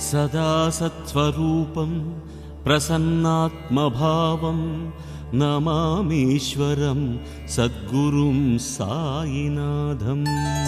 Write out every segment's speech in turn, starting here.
सदा सत्स्वरूपं प्रसन्नात्मभावं नमामीश्वरं सद्गुरुं साईनाथम्।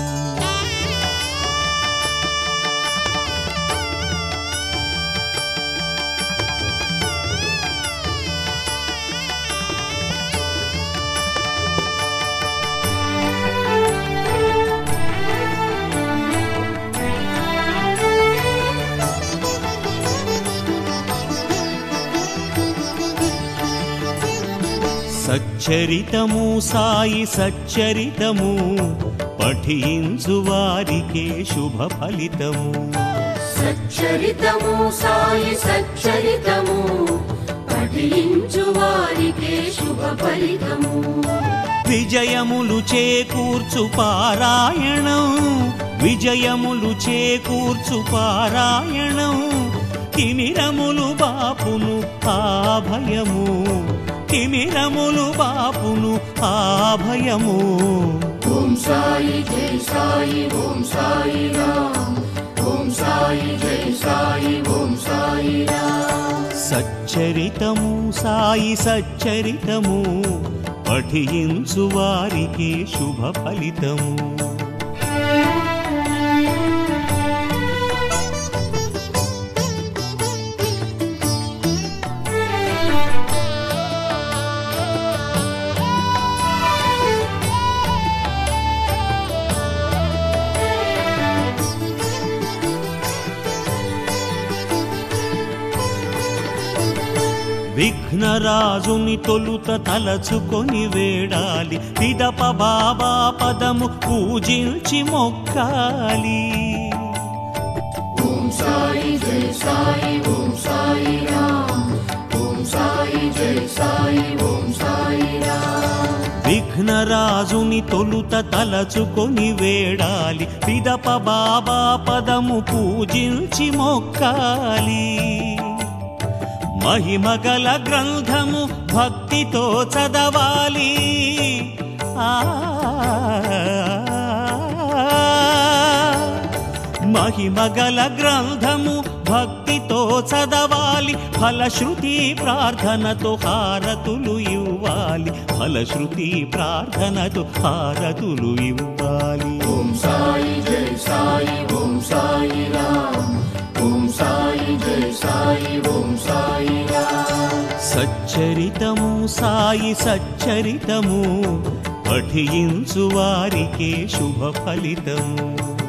సచ్చరితము సాయి సచ్చరితము పఠించు వారికే శుభ ఫలితము। సచ్చరితము సాయి సచ్చరితము పఠించు వారికే శుభ ఫలితము। విజయములు చేకూర్చు పారాయణం విజయములు చేకూర్చు పారాయణం తిమిరములు బాపును ఆభయము తిమిరములు బాపును ఆభయము। ఓం సాయి జై సాయి ఓం సాయి రామ్ ఓం సాయి జై సాయి ఓం సాయి రామ్। సచ్చరితము సాయి సచ్చరితము పఠించు వారికే శుభ ఫలితము। విఘ్నరాజుని తొలుత తలచుకొని వేడాలి పిదప బాబా పదము పూజించి మొక్కాలి। ఓం సాయి జై సాయి ఓం సాయి రామ్ ఓం సాయి జై సాయి ఓం సాయి రామ్। విఘ్నరాజుని తొలుత తలచుకొని వేడాలి పిదప బాబా పదము పూజించి మొక్కాలి। మహిమగల గ్రంథము భక్తితో చదవాలి మహిమగల గ్రంథము భక్తితో చదవాలి ఫలశ్రుతి ప్రార్థనతో హారతులు ఇవ్వాలి ఫలశ్రుతి ప్రార్థనతో హారతులు ఇవ్వాలి। ఓం సాయి జై సాయి ఓం సాయి రామ్ ఓం సాయి జై సాయి ఓం సాయి రామ్। సచ్చరితము సాయి సచ్చరితము పఠించు వారికే శుభ ఫలితము।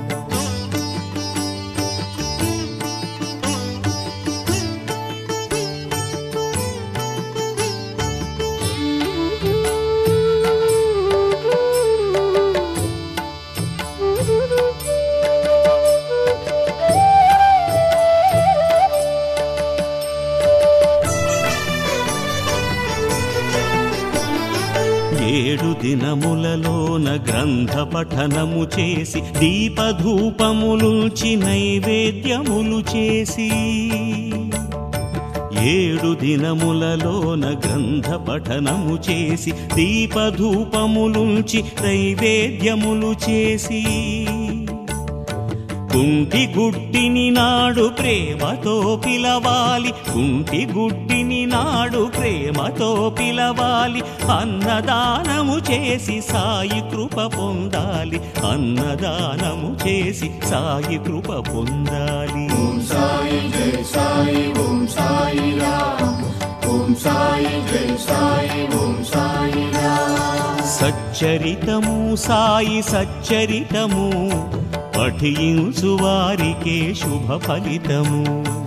ఏడు దినములలోన గ్రంథ పఠనము చేసి దీపధూపములుంచి నైవేద్యములు చేసి ఏడు దినములలోన గ్రంథ పఠనము చేసి దీపధూపములుంచి నైవేద్యములు చేసి కుంటి గుడ్డిని నాడు ప్రేమతో పిలవాలి కుంటి గుడ్డిని నాడు ప్రేమతో పిలవాలి అన్నదానము చేసి సాయి కృప పొందాలి అన్నదానము చేసి సాయి కృప పొందాలి। ఓం సాయి జై సాయి ఓం సాయి రామ్ ఓం సాయి జై సాయి ఓం సాయి రామ్। సచ్చరితము సాయి సచ్చరితము పఠించు వారికే శుభ ఫలితము।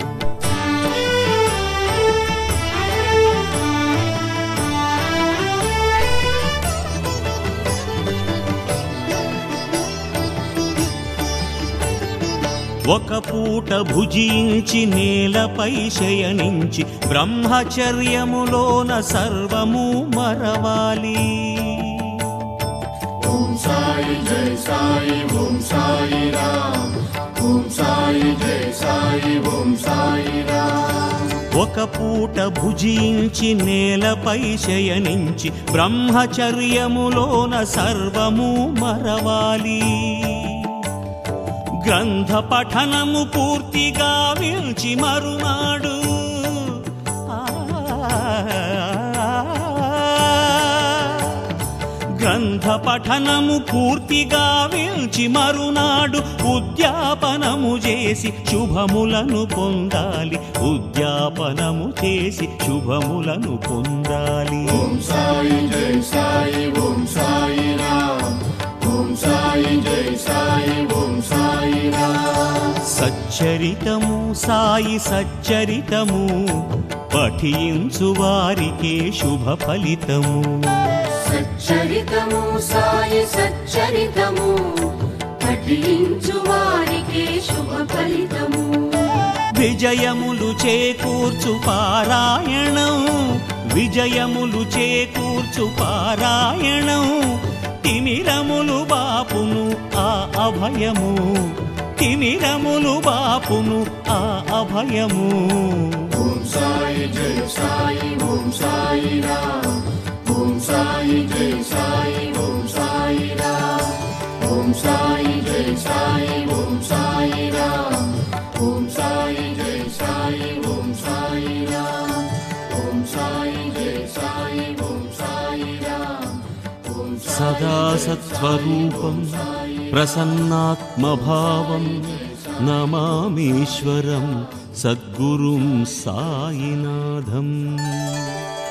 ఒక పూట భుజించి నేలపై శయనించి బ్రహ్మచర్యములోన సర్వము మరవాలి। ఓం సాయి జై సాయి ఓం సాయి రామ్ ఓం సాయి జై సాయి ఓం సాయి రామ్। ఒక పూట భుజించి నేలపై శయనించి బ్రహ్మచర్యములోన సర్వము మరవాలి। గ్రంథ పఠనము పూర్తిగా విల్చి మరునాడు గ్రంథ పఠనము పూర్తిగా విల్చి మరునాడు ఉద్యాపనము చేసి శుభములను పొందాలి. ఉద్యాపనము చేసి శుభములను పొందాలి. ఓం సాయి జై సాయి ఓం సాయి రామ్. ఓం సాయి జై సాయి ఓం సాయి రామ్. సచ్చరితము సాయి సచ్చరితము పఠించు వారికే శుభ ఫలితము. సచ్చరితము సాయి సచ్చరితము పఠించు వారికే శుభ ఫలితము. విజయములు చేకూర్చు పారాయణం విజయములు చేకూర్చు పారాయణం తిమిరములు బాపును ఆ అభయము తిమిరములు బాపును ఆ అభయము. ఓం సాయి జై సాయి ఓం సాయి రామ్. ఓం సాయి జై సాయి ఓం సాయి రామ్. ఓం సాయి జై సాయి ఓం సాయి రామ్. ఓం సాయి జై సాయి ఓం సాయి రామ్. ఓం సాయి జై సాయి ఓం సాయి రామ్. సదా సత్స్వరూపం ప్రసన్నాత్మభావం నమామీశ్వరం సద్గురుం సాయినాథం.